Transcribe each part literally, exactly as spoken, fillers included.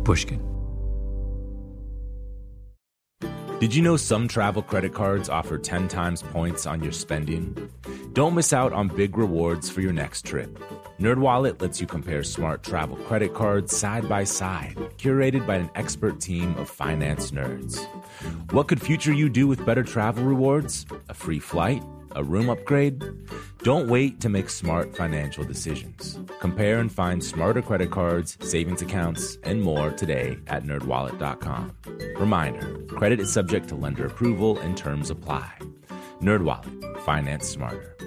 Pushkin. Did you know some travel credit cards offer ten times points on your spending? Don't miss out on big rewards for your next trip. NerdWallet lets you compare smart travel credit cards side by side, curated by an expert team of finance nerds. What could future you do with better travel rewards? A free flight? A room upgrade? Don't wait to make smart financial decisions. Compare and find smarter credit cards, savings accounts, and more today at nerd wallet dot com. Reminder, credit is subject to lender approval and terms apply. NerdWallet, finance smarter.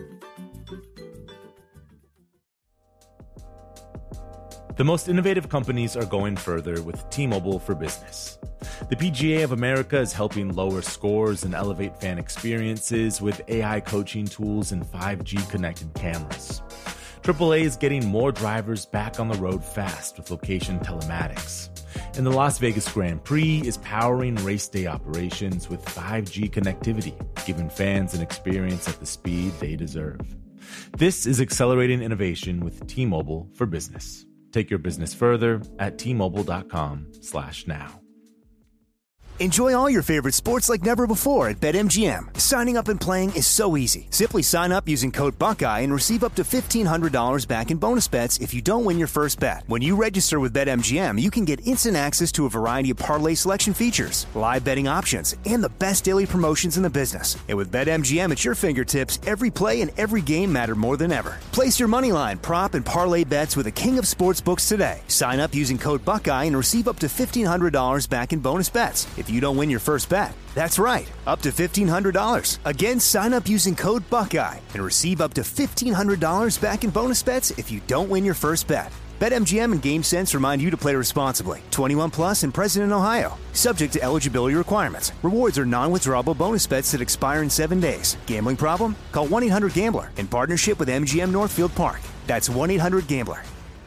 The most innovative companies are going further with T-Mobile for Business. The P G A of America is helping lower scores and elevate fan experiences with A I coaching tools and five G connected cameras. triple A is getting more drivers back on the road fast with location telematics. And the Las Vegas Grand Prix is powering race day operations with five G connectivity, giving fans an experience at the speed they deserve. This is accelerating innovation with T-Mobile for Business. Take your business further at T Mobile dot com slash now. Enjoy all your favorite sports like never before at BetMGM. Signing up and playing is so easy. Simply sign up using code Buckeye and receive up to fifteen hundred dollars back in bonus bets if you don't win your first bet. When you register with BetMGM, you can get instant access to a variety of parlay selection features, live betting options, and the best daily promotions in the business. And with BetMGM at your fingertips, every play and every game matter more than ever. Place your moneyline, prop, and parlay bets with the king of sportsbooks today. Sign up using code Buckeye and receive up to fifteen hundred dollars back in bonus bets if you don't win your first bet. That's right, up to fifteen hundred dollars. Again, sign up using code Buckeye and receive up to fifteen hundred dollars back in bonus bets if you don't win your first bet. BetMGM and GameSense remind you to play responsibly. twenty-one plus and present in Ohio. Subject to eligibility requirements. Rewards are non-withdrawable bonus bets that expire in seven days. Gambling problem? Call one eight hundred gambler in partnership with M G M Northfield Park. That's one eight hundred gambler.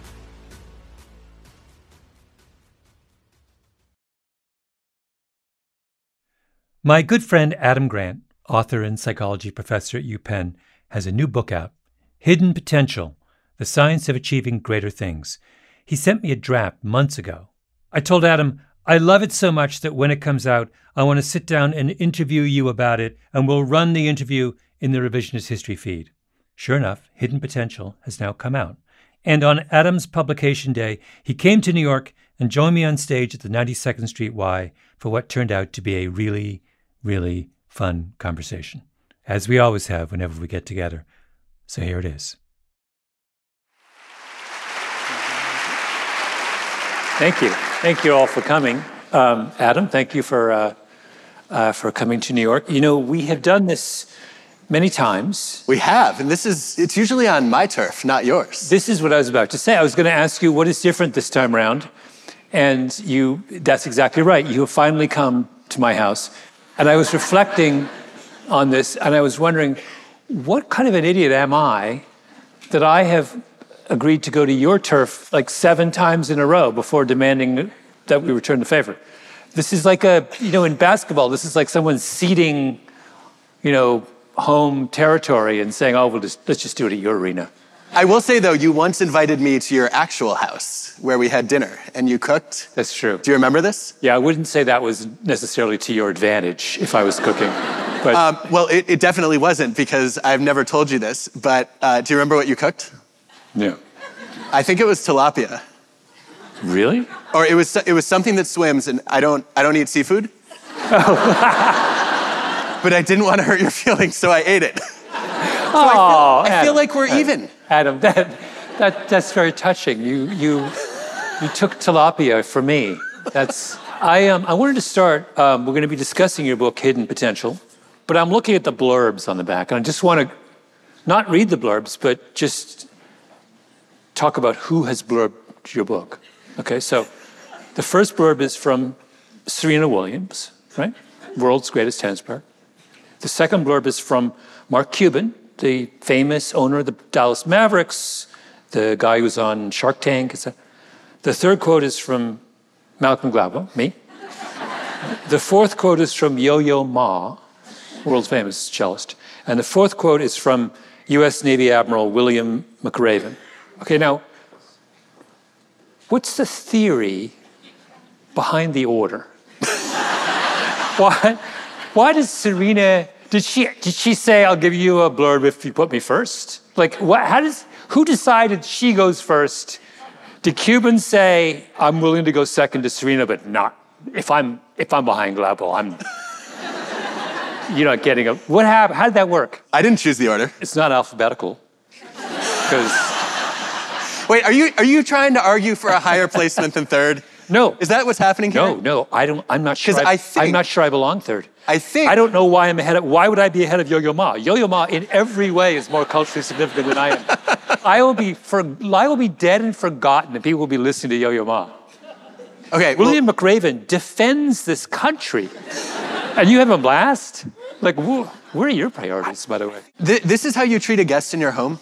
My good friend Adam Grant, author and psychology professor at UPenn, has a new book out, Hidden Potential, The Science of Achieving Greater Things. He sent me a draft months ago. I told Adam, I love it so much that when it comes out, I want to sit down and interview you about it, and we'll run the interview in the Revisionist History feed. Sure enough, Hidden Potential has now come out. And on Adam's publication day, he came to New York and joined me on stage at the ninety-second Street Y for what turned out to be a really really fun conversation, as we always have whenever we get together. So here it is. Thank you. Thank you all for coming. Um, Adam, thank you for uh, uh, for coming to New York. You know, we have done this many times. We have, and this is, it's usually on my turf, not yours. This is what I was about to say. I was going to ask you what is different this time around, and you, that's exactly right. You have finally come to my house. And I was reflecting on this, and I was wondering, what kind of an idiot am I that I have agreed to go to your turf like seven times in a row before demanding that we return the favor? This is like a, you know, in basketball, this is like someone ceding, you know, home territory and saying, oh, we'll just, let's just do it at your arena. I will say, though, you once invited me to your actual house where we had dinner and you cooked. That's true. Do you remember this? Yeah, I wouldn't say that was necessarily to your advantage if I was cooking. But um, well, it, it definitely wasn't, because I've never told you this, but uh, do you remember what you cooked? No. I think it was tilapia. Really? Or it was it was something that swims, and I don't I don't eat seafood. Oh. But I didn't want to hurt your feelings, so I ate it. So oh, I feel, I feel Adam, like we're Adam, even. Adam, that, that that's very touching. You you you took tilapia for me. That's I um I wanted to start. Um, we're going to be discussing your book, Hidden Potential, but I'm looking at the blurbs on the back, and I just want to not read the blurbs, but just talk about who has blurbed your book. Okay, so the first blurb is from Serena Williams, right? World's greatest tennis player. The second blurb is from Mark Cuban, the famous owner of the Dallas Mavericks, the guy who was on Shark Tank. The third quote is from Malcolm Gladwell, me. The fourth quote is from Yo-Yo Ma, world famous cellist. And the fourth quote is from U S Navy Admiral William McRaven. Okay, now, what's the theory behind the order. why, why does Serena, did she, did she say, I'll give you a blurb if you put me first? Like, what, how does, who decided she goes first? Did Cuban say, I'm willing to go second to Serena, but not, if I'm, if I'm behind Gladwell, I'm, you're not getting a, what happened, how did that work? I didn't choose the order. It's not alphabetical, because. Wait, are you, are you trying to argue for a higher placement than third? No. Is that what's happening here? No, no, I don't, I'm not sure. 'Cause I think- I'm not sure I belong third. I think- I don't know why I'm ahead of, why would I be ahead of Yo-Yo Ma? Yo-Yo Ma in every way is more culturally significant than I am. I will be, for, I will be dead and forgotten and people will be listening to Yo-Yo Ma. Okay, well, William McRaven defends this country and you have him last? Like, wh- where are your priorities, by the way? th- this is how you treat a guest in your home?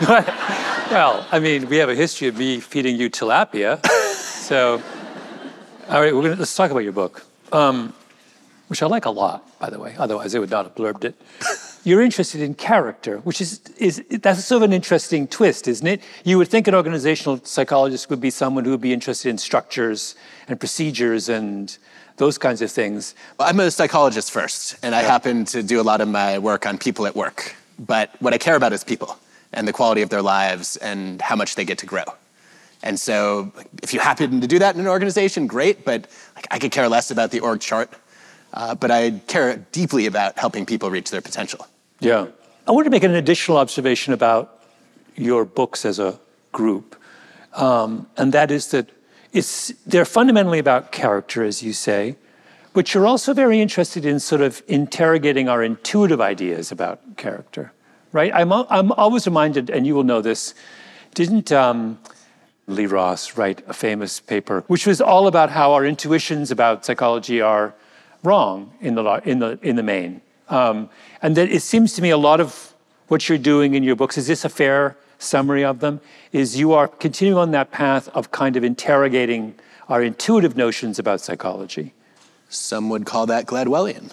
Well, I mean, we have a history of me feeding you tilapia. So, all right, we're gonna, let's talk about your book, um, which I like a lot, by the way. Otherwise, I would not have blurbed it. You're interested in character, which is, is that's sort of an interesting twist, isn't it? You would think an organizational psychologist would be someone who would be interested in structures and procedures and those kinds of things. Well, I'm a psychologist first, and I happen to do a lot of my work on people at work. But what I care about is people and the quality of their lives and how much they get to grow. And so if you happen to do that in an organization, great, but like, I could care less about the org chart. Uh, but I care deeply about helping people reach their potential. Yeah. I want to make an additional observation about your books as a group, um, and that is that it's, they're fundamentally about character, as you say, but you're also very interested in sort of interrogating our intuitive ideas about character, right? I'm, I'm always reminded, and you will know this, didn't um, Lee Ross write a famous paper, which was all about how our intuitions about psychology are wrong in the, in the, in the main. Um, and that it seems to me a lot of what you're doing in your books, is this a fair summary of them, is you are continuing on that path of kind of interrogating our intuitive notions about psychology. Some would call that Gladwellian.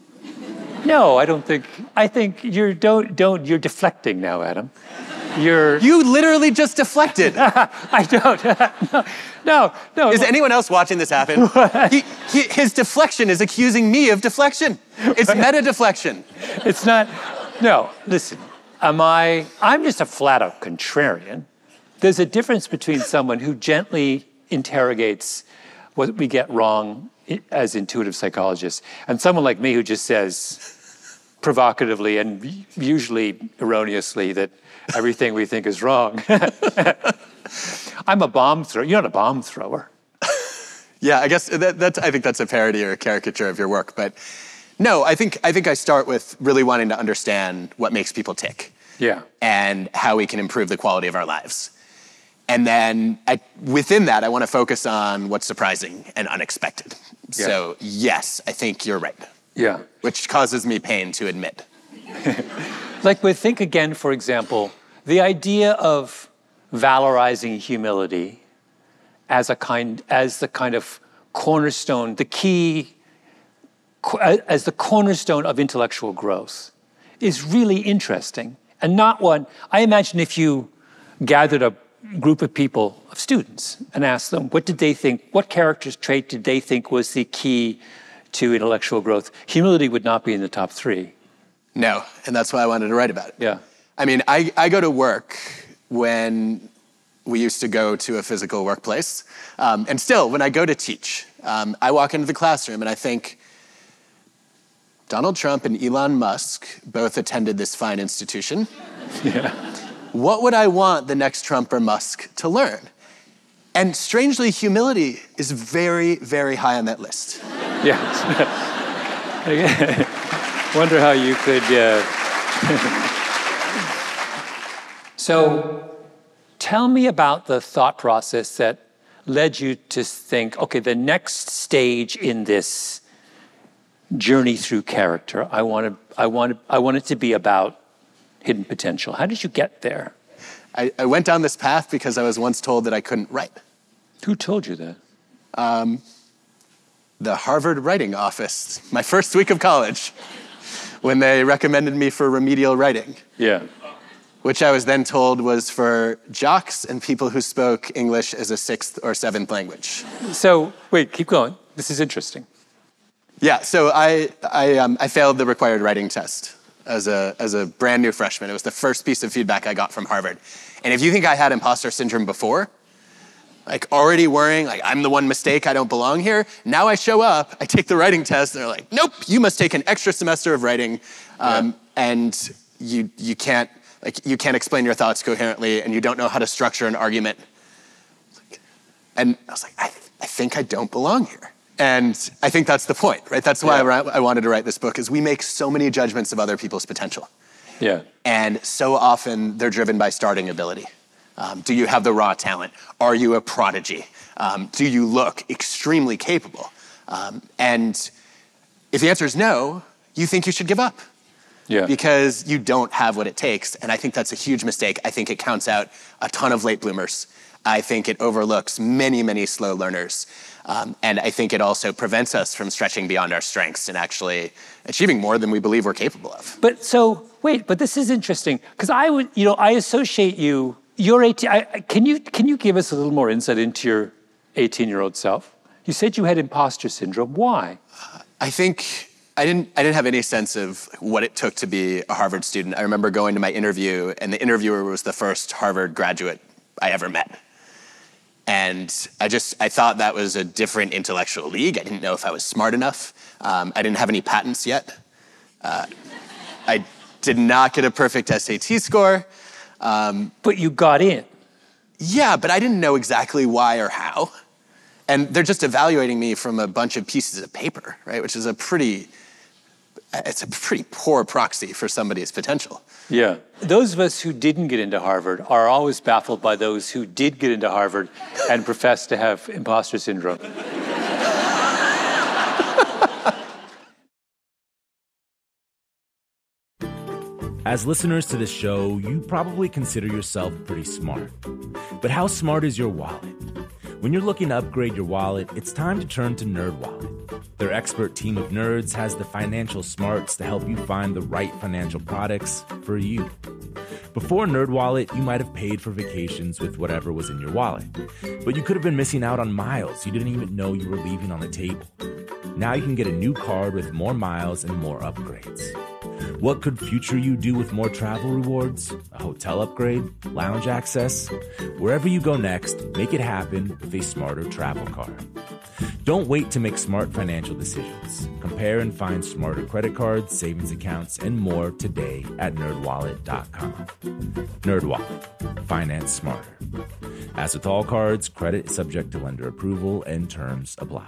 No, I don't think, I think you're, don't, don't, you're deflecting now, Adam. You're... You literally just deflected. I don't, no, no, no. Is anyone else watching this happen? he, he, his deflection is accusing me of deflection. It's meta deflection. It's not, no, listen, am I, I'm just a flat out contrarian. There's a difference between someone who gently interrogates what we get wrong as intuitive psychologists and someone like me who just says provocatively and usually erroneously that everything we think is wrong. I'm a bomb thrower. You're not a bomb thrower. Yeah, I guess that, that's, I think that's a parody or a caricature of your work. But no, I think, I think I start with really wanting to understand what makes people tick. Yeah. And how we can improve the quality of our lives. And then I, within that, I want to focus on what's surprising and unexpected. Yeah. So yes, I think you're right. Yeah. Which causes me pain to admit. Like with Think Again, for example, the idea of valorizing humility as a kind, as the kind of cornerstone, the key, as the cornerstone of intellectual growth is really interesting. And not one, I imagine if you gathered a group of people, of students, and asked them, what did they think, what character trait did they think was the key to intellectual growth? Humility would not be in the top three. No, and that's why I wanted to write about it. Yeah. I mean, I, I go to work when we used to go to a physical workplace. Um, and still, when I go to teach, um, I walk into the classroom and I think, Donald Trump and Elon Musk both attended this fine institution. Yeah. What would I want the next Trump or Musk to learn? And strangely, humility is very, very high on that list. Yeah. Wonder how you could... Uh... So, tell me about the thought process that led you to think, okay, the next stage in this journey through character, I want to, I want to, I want it to be about hidden potential. How did you get there? I, I went down this path because I was once told that I couldn't write. Who told you that? Um, the Harvard Writing Office, my first week of college, when they recommended me for remedial writing. Yeah. which I was then told was for jocks and people who spoke English as a sixth or seventh language. So, wait, keep going. This is interesting. Yeah, so I I, um, I failed the required writing test as a as a brand new freshman. It was the first piece of feedback I got from Harvard. And if you think I had imposter syndrome before, like already worrying, like I'm the one mistake, I don't belong here, now I show up, I take the writing test, and they're like, nope, you must take an extra semester of writing, um, yeah. and you you can't like you can't explain your thoughts coherently, and you don't know how to structure an argument. And I was like, I, I think I don't belong here. And I think that's the point, right? That's why yeah. I, I wanted to write this book, is we make so many judgments of other people's potential. Yeah. And so often they're driven by starting ability. Um, do you have the raw talent? Are you a prodigy? Um, do you look extremely capable? Um, and if the answer is no, you think you should give up. Yeah. Because you don't have what it takes. And I think that's a huge mistake. I think it counts out a ton of late bloomers. I think it overlooks many, many slow learners. Um, and I think it also prevents us from stretching beyond our strengths and actually achieving more than we believe we're capable of. But so, wait, but this is interesting. Because I would, you know, I associate you, you're eighteen, I, can you can you give us a little more insight into your eighteen-year-old self? You said you had imposter syndrome. Why? Uh, I think I didn't I didn't have any sense of what it took to be a Harvard student. I remember going to my interview, and the interviewer was the first Harvard graduate I ever met. And I just, I thought that was a different intellectual league. I didn't know if I was smart enough. Um, I didn't have any patents yet. Uh, I did not get a perfect S A T score. Um, but you got in. Yeah, but I didn't know exactly why or how. And they're just evaluating me from a bunch of pieces of paper, right? Which is a pretty, it's a pretty poor proxy for somebody's potential. Yeah. Those of us who didn't get into Harvard are always baffled by those who did get into Harvard and profess to have imposter syndrome. As listeners to this show, you probably consider yourself pretty smart. But how smart is your wallet? When you're looking to upgrade your wallet, it's time to turn to NerdWallet. Their expert team of nerds has the financial smarts to help you find the right financial products for you. Before NerdWallet, you might have paid for vacations with whatever was in your wallet. But you could have been missing out on miles you didn't even know you were leaving on the table. Now you can get a new card with more miles and more upgrades. What could future you do with more travel rewards? A hotel upgrade? Lounge access? Wherever you go next, make it happen with a smarter travel card. Don't wait to make smart financial decisions. Compare and find smarter credit cards, savings accounts, and more today at nerd wallet dot com. NerdWallet. Finance smarter. As with all cards, credit is subject to lender approval and terms apply.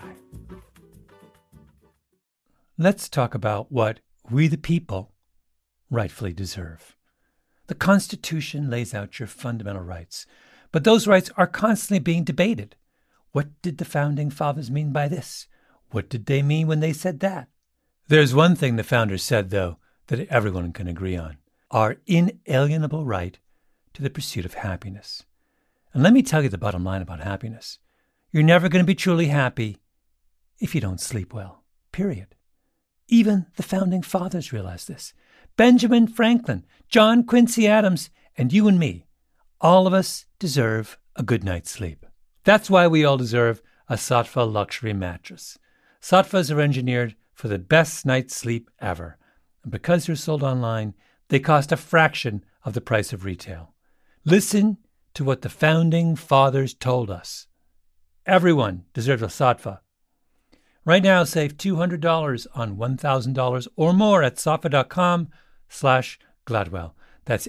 Let's talk about what we the people rightfully deserve. The Constitution lays out your fundamental rights, but those rights are constantly being debated. What did the Founding Fathers mean by this? What did they mean when they said that? There's one thing the Founders said, though, that everyone can agree on: our inalienable right to the pursuit of happiness. And let me tell you the bottom line about happiness. You're never going to be truly happy if you don't sleep well, period. Even the Founding Fathers realized this. Benjamin Franklin, John Quincy Adams, and you and me, all of us deserve a good night's sleep. That's why we all deserve a Saatva luxury mattress. Saatvas are engineered for the best night's sleep ever. And because they're sold online, they cost a fraction of the price of retail. Listen to what the Founding Fathers told us. Everyone deserves a Saatva. Right now, save two hundred dollars on one thousand dollars or more at saatva.com slash Gladwell. That's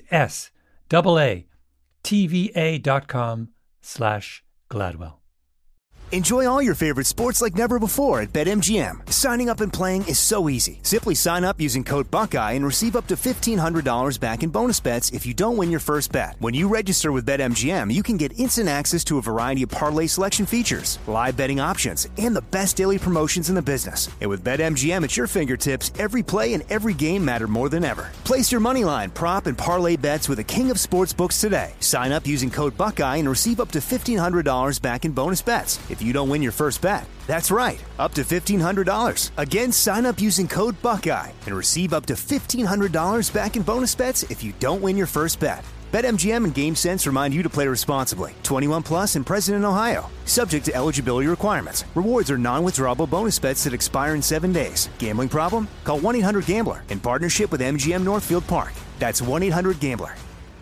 S-A-A-T-V-A dot com slash Gladwell. Enjoy all your favorite sports like never before at BetMGM. Signing up and playing is so easy. Simply sign up using code Buckeye and receive up to fifteen hundred dollars back in bonus bets if you don't win your first bet. When you register with BetMGM, you can get instant access to a variety of parlay selection features, live betting options, and the best daily promotions in the business. And with BetMGM at your fingertips, every play and every game matter more than ever. Place your moneyline, prop, and parlay bets with the king of sportsbooks today. Sign up using code Buckeye and receive up to fifteen hundred dollars back in bonus bets if you don't win your first bet. That's right, up to fifteen hundred dollars. Again, sign up using code Buckeye and receive up to fifteen hundred dollars back in bonus bets if you don't win your first bet. BetMGM and GameSense remind you to play responsibly. twenty-one plus and present in Ohio. Subject to eligibility requirements. Rewards are non-withdrawable bonus bets that expire in seven days. Gambling problem? Call one eight hundred gambler in partnership with M G M Northfield Park. That's one eight hundred gambler.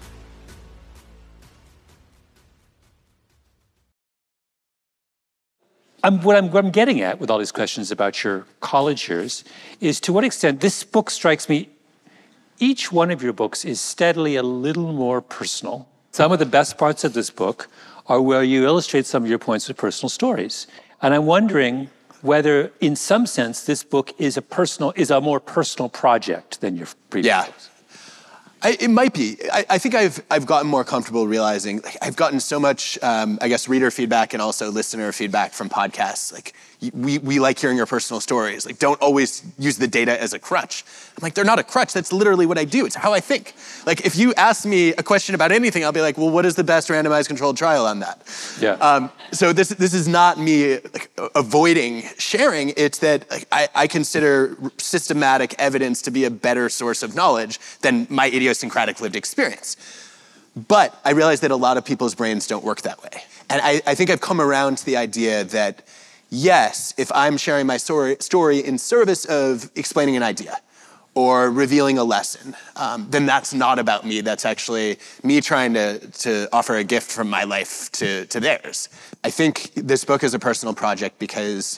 I'm, what, I'm, what I'm getting at with all these questions about your college years is to what extent this book strikes me, each one of your books is steadily a little more personal. Some of the best parts of this book are where you illustrate some of your points with personal stories. And I'm wondering whether, in some sense, this book is a personal, is a more personal project than your previous yeah. books. I, it might be. I, I think I've I've gotten more comfortable realizing like, I've gotten so much, um, I guess, reader feedback and also listener feedback from podcasts. Like we we like hearing your personal stories. Like don't always use the data as a crutch. I'm like they're not a crutch. That's literally what I do. It's how I think. Like if you ask me a question about anything, I'll be like, well, what is the best randomized controlled trial on that? Yeah. Um, so this this is not me like, avoiding sharing. It's that like, I, I consider systematic evidence to be a better source of knowledge than my idiosyncratic lived experience. But I realize that a lot of people's brains don't work that way. And I, I think I've come around to the idea that, yes, if I'm sharing my story, story in service of explaining an idea or revealing a lesson, um, then that's not about me. That's actually me trying to, to offer a gift from my life to, to theirs. I think this book is a personal project because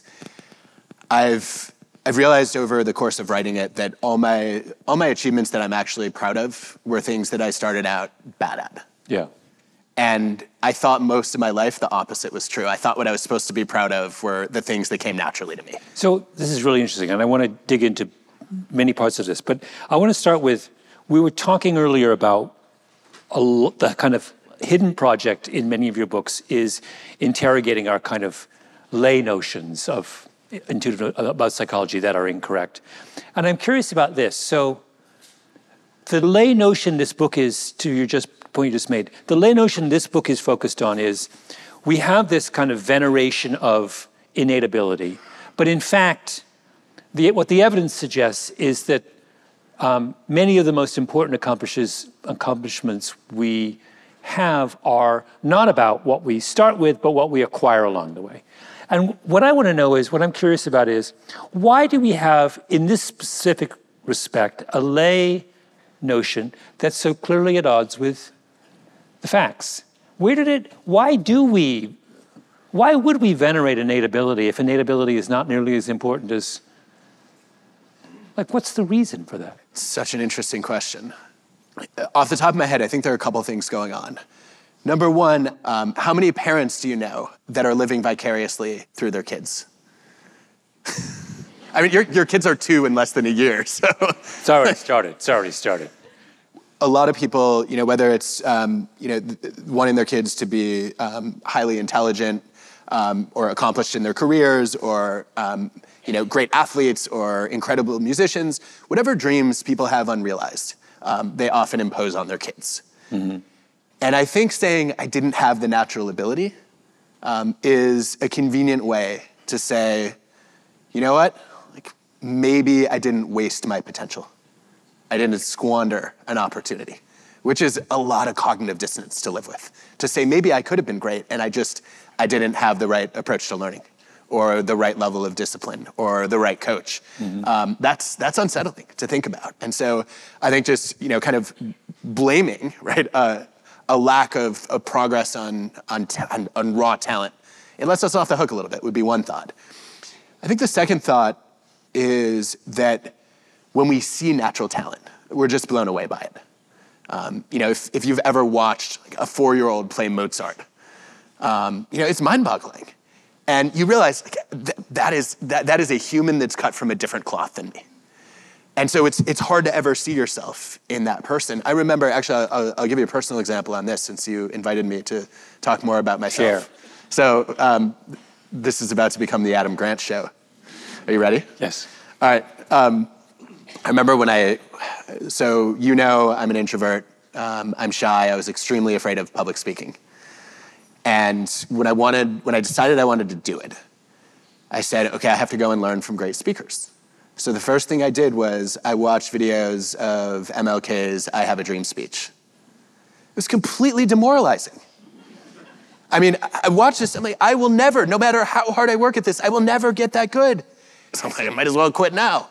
I've I've realized over the course of writing it that all my all my achievements that I'm actually proud of were things that I started out bad at. Yeah. And I thought most of my life the opposite was true. I thought what I was supposed to be proud of were the things that came naturally to me. So this is really interesting, and I want to dig into many parts of this. But I want to start with, we were talking earlier about a, the kind of hidden project in many of your books is interrogating our kind of lay notions of intuitive about psychology that are incorrect. And I'm curious about this. So the lay notion this book is, to your just point you just made, the lay notion this book is focused on is we have this kind of veneration of innate ability. But in fact, the, what the evidence suggests is that um, many of the most important accomplishments we have are not about what we start with, but what we acquire along the way. And what I want to know is, what I'm curious about is, why do we have, in this specific respect, a lay notion that's so clearly at odds with the facts? Where did it, why do we, why would we venerate innate ability if innate ability is not nearly as important as, like, what's the reason for that? Such an interesting question. Off the top of my head, I think there are a couple of things going on. Number one, um, how many parents do you know that are living vicariously through their kids? I mean, your, your kids are two in less than a year, so. It's already started, it's already started. A lot of people, you know, whether it's, um, you know, th- wanting their kids to be um, highly intelligent um, or accomplished in their careers or, um, you know, great athletes or incredible musicians, whatever dreams people have unrealized, um, they often impose on their kids. Mm-hmm. And I think saying I didn't have the natural ability um, is a convenient way to say, you know what, like maybe I didn't waste my potential. I didn't squander an opportunity, which is a lot of cognitive dissonance to live with. To say maybe I could have been great and I just, I didn't have the right approach to learning or the right level of discipline or the right coach. Mm-hmm. Um, that's that's unsettling to think about. And so I think just, you know, kind of blaming, right, uh, a lack of, of progress on, on, ta- on, on raw talent, it lets us off the hook a little bit, would be one thought. I think the second thought is that when we see natural talent, we're just blown away by it. Um, you know, if, if you've ever watched like, a four-year-old play Mozart, um, you know, it's mind-boggling. And you realize like, th- that, is, that, that is a human that's cut from a different cloth than me. And so it's it's hard to ever see yourself in that person. I remember, actually, I'll, I'll give you a personal example on this since you invited me to talk more about myself. Share. So um, this is about to become the Adam Grant show. Are you ready? Yes. All right. Um, I remember when I, so you know I'm an introvert. Um, I'm shy. I was extremely afraid of public speaking. And when I wanted, when I decided I wanted to do it, I said, okay, I have to go and learn from great speakers. So the first thing I did was I watched videos of M L K's I Have a Dream speech. It was completely demoralizing. I mean, I watched this, I'm like, I will never, no matter how hard I work at this, I will never get that good. So I'm like, I might as well quit now.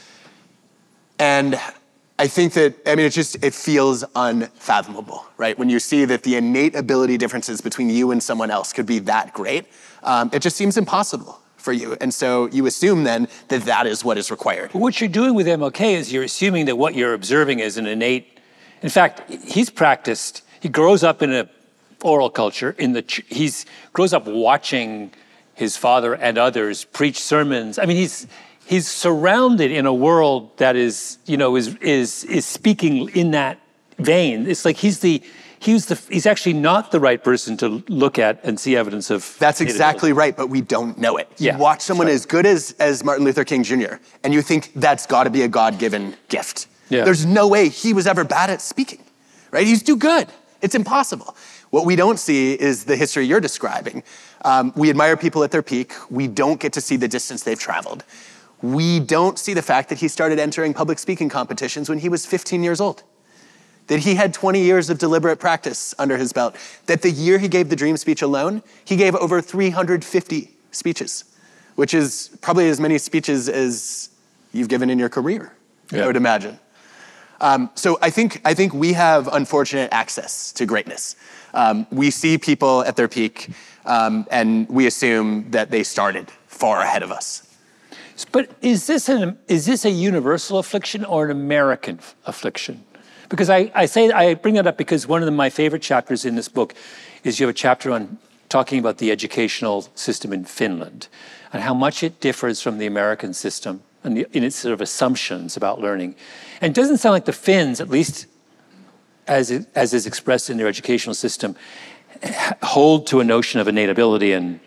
And I think that, I mean, it just, it feels unfathomable, right? When you see that the innate ability differences between you and someone else could be that great, um, it just seems impossible for you. And so you assume then that that is what is required. But what you're doing with M L K is you're assuming that what you're observing is an innate, in fact, he's practiced, he grows up in a oral culture, in the, he's grows up watching his father and others preach sermons. I mean, he's, he's surrounded in a world that is, you know, is, is, is speaking in that vein. It's like he's the, he's the, he's actually not the right person to look at and see evidence of. That's exactly right, but we don't know it. Yeah, you watch someone right. as good as, as Martin Luther King Junior, and you think that's gotta be a God-given gift. Yeah. There's no way he was ever bad at speaking, right? He's too good. It's impossible. What we don't see is the history you're describing. Um, we admire people at their peak. We don't get to see the distance they've traveled. We don't see the fact that he started entering public speaking competitions when he was fifteen years old. That he had twenty years of deliberate practice under his belt. That the year he gave the Dream speech alone, he gave over three hundred fifty speeches, which is probably as many speeches as you've given in your career, yeah. I would imagine. Um, so I think, I think we have unfortunate access to greatness. Um, we see people at their peak, um, and we assume that they started far ahead of us. But is this an is this a universal affliction or an American affliction? Because I, I say I bring it up because one of the, my favorite chapters in this book is you have a chapter on talking about the educational system in Finland and how much it differs from the American system and the, in its sort of assumptions about learning. And it doesn't sound like the Finns, at least as it, as is expressed in their educational system, hold to a notion of innate ability and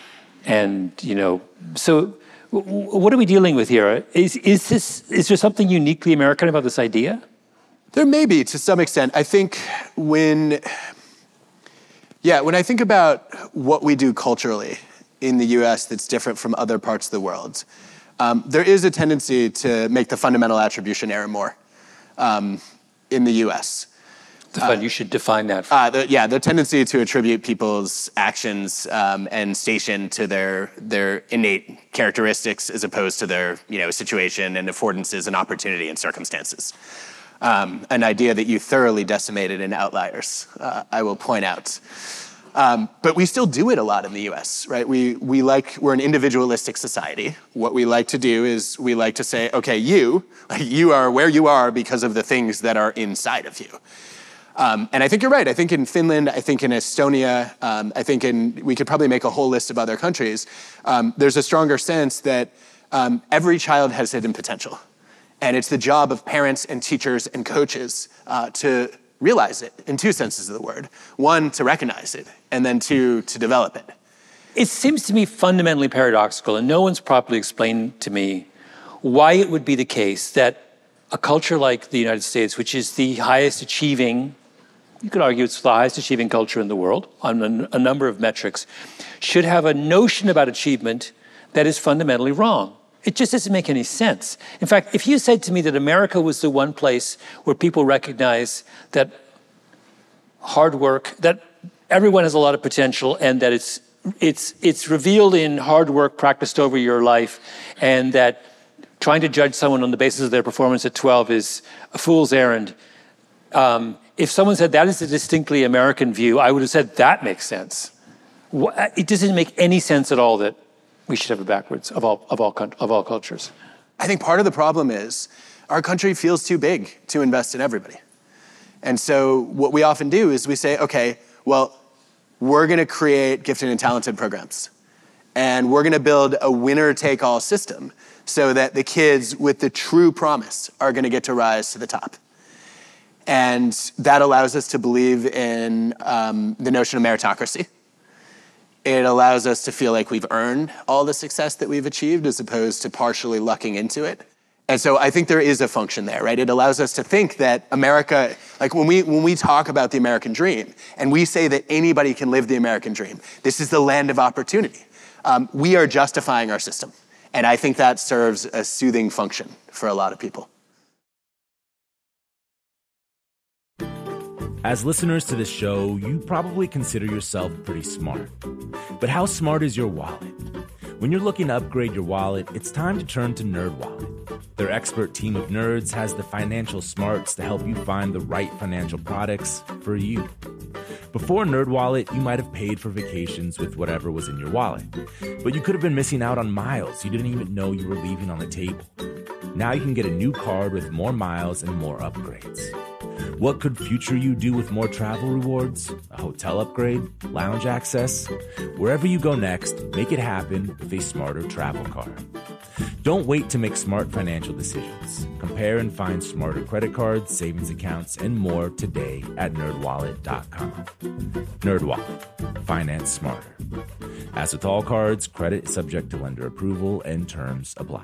and you know so. What are we dealing with here? Is, is, this, is there something uniquely American about this idea? There may be, to some extent. I think when, yeah, when I think about what we do culturally in the U S that's different from other parts of the world, um, there is a tendency to make the fundamental attribution error more um, in the U S Uh, you should define that. Uh, the, yeah, the tendency to attribute people's actions um, and station to their their innate characteristics as opposed to their you know situation and affordances and opportunity and circumstances. Um, an idea that you thoroughly decimated in Outliers, uh, I will point out. Um, but we still do it a lot in the U S, right? We we like we're an individualistic society. What we like to do is we like to say, okay, you like you are where you are because of the things that are inside of you. Um, and I think you're right. I think in Finland, I think in Estonia, um, I think in, we could probably make a whole list of other countries. Um, there's a stronger sense that um, every child has hidden potential. And it's the job of parents and teachers and coaches uh, to realize it in two senses of the word. One, to recognize it, and then two, to develop it. It seems to me fundamentally paradoxical, and no one's properly explained to me why it would be the case that a culture like the United States, which is the highest achieving, you could argue it's the highest achieving culture in the world on a, a number of metrics, should have a notion about achievement that is fundamentally wrong. It just doesn't make any sense. In fact, if you said to me that America was the one place where people recognize that hard work, that everyone has a lot of potential and that it's it's it's revealed in hard work practiced over your life, and that trying to judge someone on the basis of their performance at twelve is a fool's errand. Um, if someone said that is a distinctly American view, I would have said that makes sense. It doesn't make any sense at all that we should have it backwards of all, of all, of all cultures. I think part of the problem is our country feels too big to invest in everybody. And so what we often do is we say, okay, well, we're gonna create gifted and talented programs. And we're gonna build a winner-take-all system so that the kids with the true promise are gonna get to rise to the top. And that allows us to believe in um, the notion of meritocracy. It allows us to feel like we've earned all the success that we've achieved as opposed to partially lucking into it. And so I think there is a function there, right? It allows us to think that America, like when we when we talk about the American dream and we say that anybody can live the American dream, this is the land of opportunity. Um, we are justifying our system. And I think that serves a soothing function for a lot of people. As listeners to this show, you probably consider yourself pretty smart. But how smart is your wallet? When you're looking to upgrade your wallet, it's time to turn to NerdWallet. Their expert team of nerds has the financial smarts to help you find the right financial products for you. Before NerdWallet, you might have paid for vacations with whatever was in your wallet. But you could have been missing out on miles you didn't even know you were leaving on the table. Now you can get a new card with more miles and more upgrades. What could future you do with more travel rewards? A hotel upgrade? Lounge access? Wherever you go next, make it happen with a smarter travel card. Don't wait to make smart financial decisions. Compare and find smarter credit cards, savings accounts, and more today at nerd wallet dot com. NerdWallet. Finance smarter. As with all cards, credit is subject to lender approval and terms apply.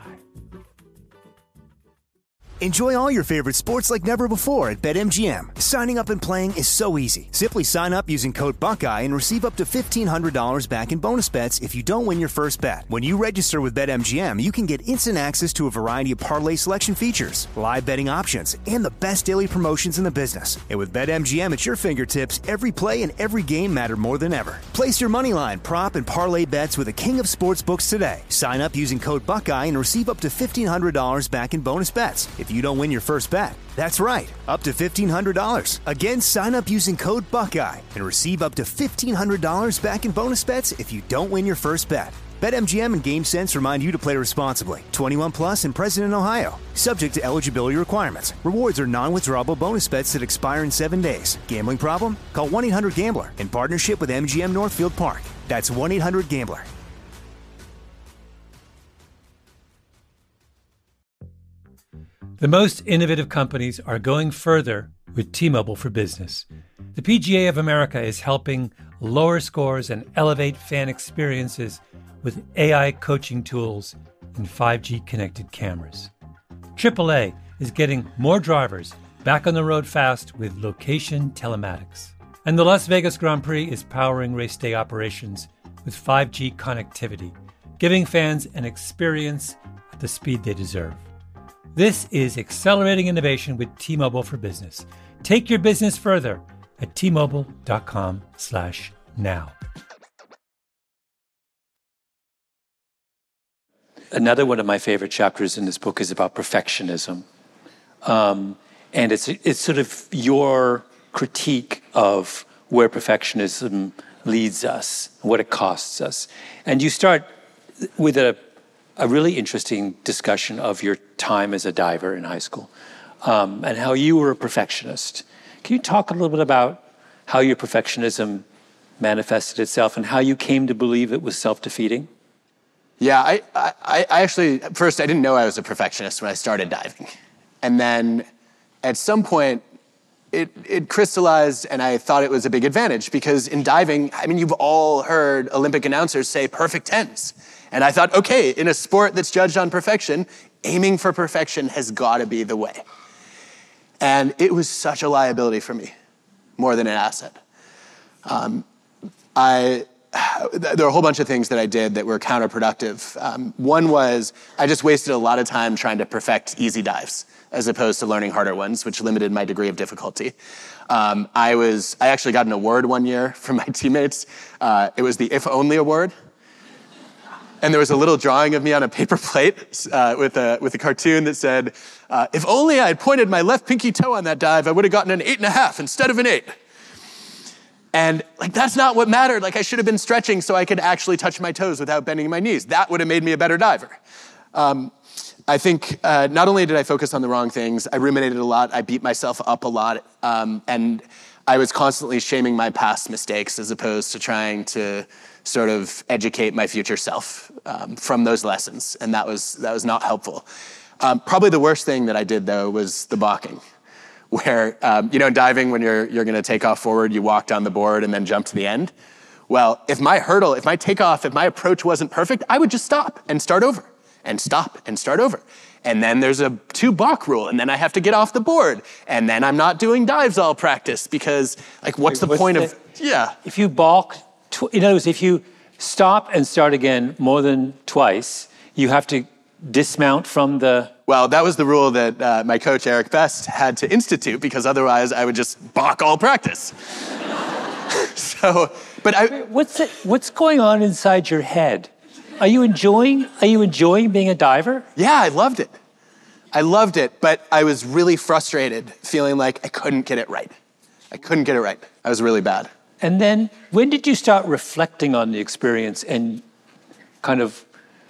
Enjoy all your favorite sports like never before at BetMGM. Signing up and playing is so easy. Simply sign up using code Buckeye and receive up to fifteen hundred dollars back in bonus bets if you don't win your first bet. When you register with BetMGM, you can get instant access to a variety of parlay selection features, live betting options, and the best daily promotions in the business. And with BetMGM at your fingertips, every play and every game matter more than ever. Place your moneyline, prop, and parlay bets with the king of sportsbooks today. Sign up using code Buckeye and receive up to fifteen hundred dollars back in bonus bets if you don't win your first bet. That's right, up to fifteen hundred dollars. Again, sign up using code Buckeye and receive up to fifteen hundred dollars back in bonus bets if you don't win your first bet. BetMGM and GameSense remind you to play responsibly. twenty-one plus and present in Ohio. Subject to eligibility requirements. Rewards are non-withdrawable bonus bets that expire in seven days. Gambling problem? Call one eight hundred gambler in partnership with M G M Northfield Park. That's one eight hundred gambler. The most innovative companies are going further with T-Mobile for Business. The P G A of America is helping lower scores and elevate fan experiences with A I coaching tools and five G connected cameras. triple A is getting more drivers back on the road fast with location telematics. And the Las Vegas Grand Prix is powering race day operations with five G connectivity, giving fans an experience at the speed they deserve. This is accelerating innovation with T-Mobile for Business. Take your business further at T Mobile dot com slash now. Another one of my favorite chapters in this book is about perfectionism. Um, and it's, it's sort of your critique of where perfectionism leads us, what it costs us. And you start with a a really interesting discussion of your time as a diver in high school um, and how you were a perfectionist. Can you talk a little bit about how your perfectionism manifested itself and how you came to believe it was self-defeating? Yeah, I, I, I actually, at first I didn't know I was a perfectionist when I started diving. And then at some point, it, it crystallized and I thought it was a big advantage because in diving, I mean, you've all heard Olympic announcers say perfect tens. And I thought, okay, in a sport that's judged on perfection, aiming for perfection has got to be the way. And it was such a liability for me, more than an asset. Um, I, there were a whole bunch of things that I did that were counterproductive. Um, one was I just wasted a lot of time trying to perfect easy dives as opposed to learning harder ones, which limited my degree of difficulty. Um, I was, I actually got an award one year from my teammates. Uh, it was the If Only Award. And there was a little drawing of me on a paper plate uh, with a with a cartoon that said, uh, if only I had pointed my left pinky toe on that dive, I would have gotten an eight and a half instead of an eight. And like, that's not what mattered. Like, I should have been stretching so I could actually touch my toes without bending my knees. That would have made me a better diver. Um, I think uh, not only did I focus on the wrong things, I ruminated a lot, I beat myself up a lot, um, and I was constantly shaming my past mistakes as opposed to trying to sort of educate my future self um, from those lessons, and that was that was not helpful. Um, probably the worst thing that I did, though, was the balking, where, um, you know, diving, when you're you're gonna take off forward, you walk down the board and then jump to the end. Well, if my hurdle, if my takeoff, if my approach wasn't perfect, I would just stop and start over, and stop and start over. And then there's a two balk rule, and then I have to get off the board, and then I'm not doing dives all practice because, like, what's Wait, the what's point the, of, yeah. If you balk, tw- in other words, if you stop and start again more than twice, you have to dismount from the... Well, that was the rule that uh, my coach, Eric Best, had to institute because otherwise I would just balk all practice. so, but I... What's it, what's going on inside your head? Are you enjoying, are you enjoying being a diver? Yeah, I loved it. I loved it, but I was really frustrated, feeling like I couldn't get it right. I couldn't get it right. I was really bad. And then when did you start reflecting on the experience and kind of...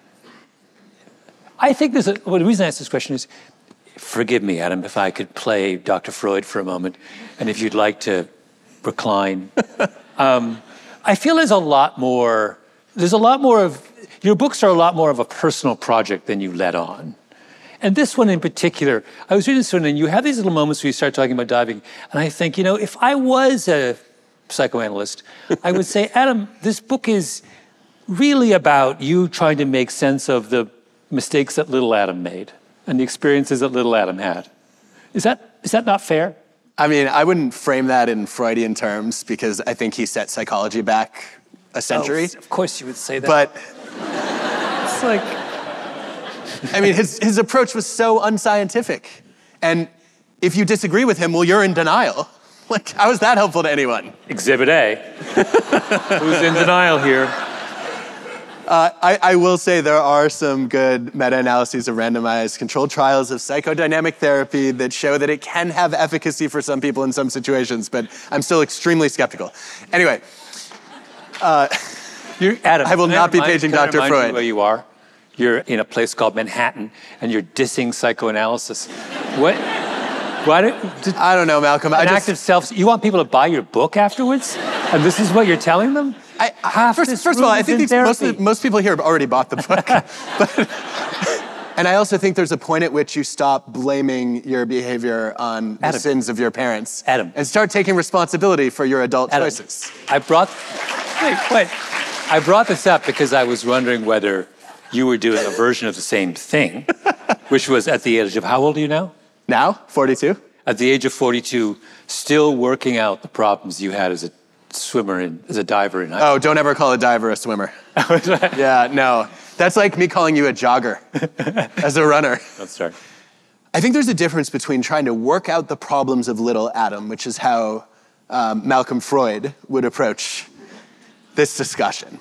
I think there's a... Well, the reason I ask this question is, forgive me, Adam, if I could play Doctor Freud for a moment, and if you'd like to recline. um, I feel there's a lot more... There's a lot more of... Your books are a lot more of a personal project than you let on. And this one in particular, I was reading this one, and you have these little moments where you start talking about diving, and I think, you know, if I was a psychoanalyst, I would say, Adam, this book is really about you trying to make sense of the mistakes that little Adam made and the experiences that little Adam had. Is that is that not fair? I mean, I wouldn't frame that in Freudian terms because I think he set psychology back a century. Oh, of course you would say that. But it's like... I mean, his, his approach was so unscientific. And if you disagree with him, well, you're in denial. Like, how is that helpful to anyone? Exhibit A. Who's in denial here? Uh, I, I will say there are some good meta-analyses of randomized controlled trials of psychodynamic therapy that show that it can have efficacy for some people in some situations, but I'm still extremely skeptical. Anyway. Uh, You're, Adam, I will not be paging Doctor Freud. Freud. You where you are? You're in a place called Manhattan, and you're dissing psychoanalysis. What? Why do, did, I don't know, Malcolm. An I just, active self. You want people to buy your book afterwards, and this is what you're telling them? I, I, Half first, this first of all, room I is think in these, most, of therapy. the, most people here have already bought the book. but, and I also think there's a point at which you stop blaming your behavior on the Adam. sins of your parents. Adam. And start taking responsibility for your adult Adam, choices. I brought. Wait, wait. I brought this up because I was wondering whether you were doing a version of the same thing, which was at the age of, how old are you now? Now, forty-two. At the age of forty-two, still working out the problems you had as a swimmer, and as a diver in high Oh, don't ever call a diver a swimmer. Yeah, no. That's like me calling you a jogger as a runner. Let's start. I think there's a difference between trying to work out the problems of little Adam, which is how um, Malcolm Freud would approach this discussion,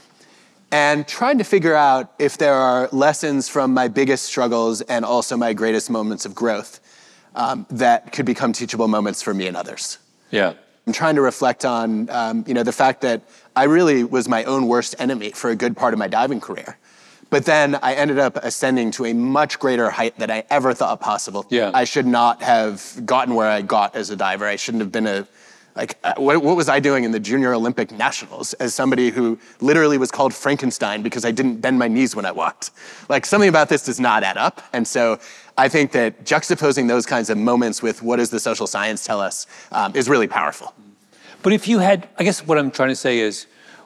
and trying to figure out if there are lessons from my biggest struggles and also my greatest moments of growth um, that could become teachable moments for me and others. Yeah. I'm trying to reflect on um, you know, the fact that I really was my own worst enemy for a good part of my diving career. But then I ended up ascending to a much greater height than I ever thought possible. Yeah. I should not have gotten where I got as a diver. I shouldn't have been a, like, uh, what, what was I doing in the Junior Olympic Nationals as somebody who literally was called Frankenstein because I didn't bend my knees when I walked? Like, something about this does not add up. And so I think that juxtaposing those kinds of moments with what does the social science tell us um, is really powerful. But if you had, I guess what I'm trying to say is,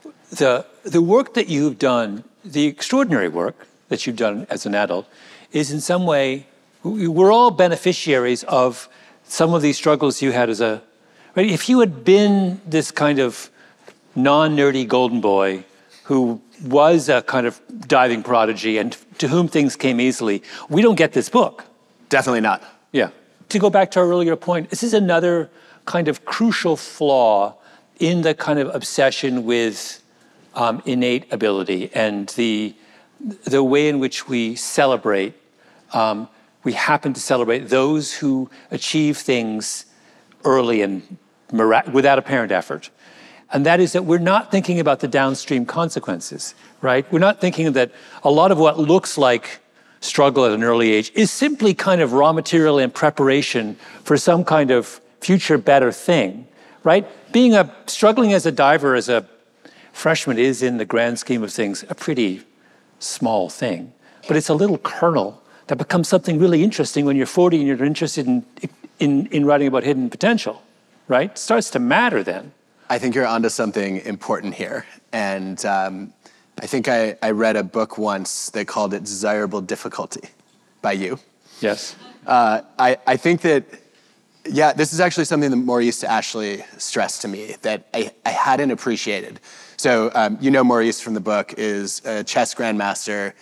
the the work that you've done, the extraordinary work that you've done as an adult, is in some way, we're all beneficiaries of some of these struggles you had as a, right? If you had been this kind of non-nerdy golden boy who was a kind of diving prodigy and to whom things came easily, we don't get this book. Definitely not. Yeah. To go back to our earlier point, this is another kind of crucial flaw in the kind of obsession with um, innate ability and the the way in which we celebrate. Um, we happen to celebrate those who achieve things early and mirac- without apparent effort. And that is that we're not thinking about the downstream consequences, right? We're not thinking that a lot of what looks like struggle at an early age is simply kind of raw material and preparation for some kind of future better thing, right? Being a, struggling as a diver as a freshman is, in the grand scheme of things, a pretty small thing. But it's a little kernel that becomes something really interesting when you're forty and you're interested in, in, in writing about hidden potential, right? It starts to matter then. I think you're onto something important here. And um, I think I, I read a book once that called it Desirable Difficulty by you. Yes. Uh, I, I think that, yeah, this is actually something that Maurice Ashley stressed to me that I, I hadn't appreciated. So um, you know Maurice from the book is a chess grandmaster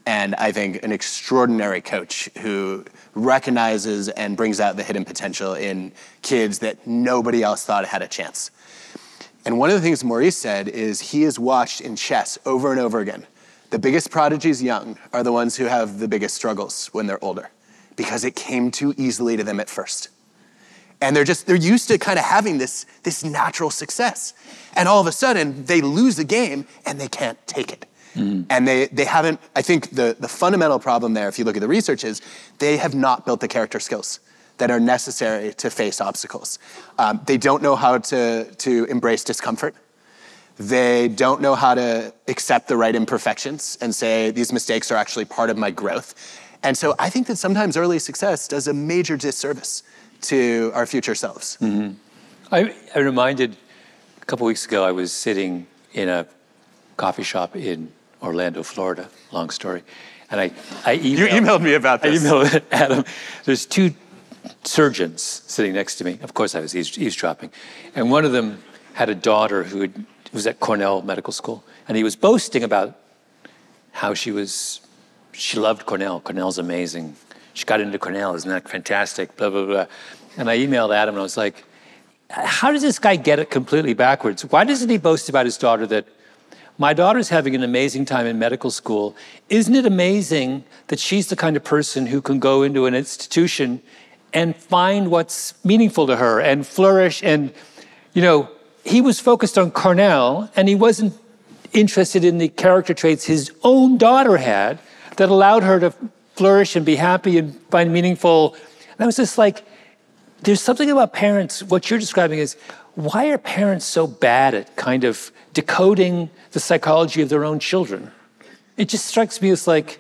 and I think an extraordinary coach who recognizes and brings out the hidden potential in kids that nobody else thought had a chance. And one of the things Maurice said is he has watched in chess over and over again, the biggest prodigies young are the ones who have the biggest struggles when they're older, because it came too easily to them at first. And they're just, they're used to kind of having this, this natural success. And all of a sudden, they lose the game and they can't take it. Mm-hmm. And they, they haven't, I think the, the fundamental problem there, if you look at the research, is they have not built the character skills that are necessary to face obstacles. Um, they don't know how to, to embrace discomfort. They don't know how to accept the right imperfections and say, these mistakes are actually part of my growth. And so I think that sometimes early success does a major disservice to our future selves. Mm-hmm. I, I reminded, a couple weeks ago, I was sitting in a coffee shop in Orlando, Florida, long story. And I, I emailed, you emailed me about this. I emailed Adam. There's two surgeons sitting next to me. Of course I was eaves, eavesdropping. And one of them had a daughter who had, was at Cornell Medical School. And he was boasting about how she was, she loved Cornell. Cornell's amazing. She got into Cornell, isn't that fantastic, blah, blah, blah. And I emailed Adam and I was like, how does this guy get it completely backwards? Why doesn't he boast about his daughter that, my daughter's having an amazing time in medical school. Isn't it amazing that she's the kind of person who can go into an institution and find what's meaningful to her and flourish? And, you know, he was focused on Cornell and he wasn't interested in the character traits his own daughter had that allowed her to flourish and be happy and find meaningful. And I was just like, there's something about parents, what you're describing is, why are parents so bad at kind of decoding the psychology of their own children? It just strikes me as like,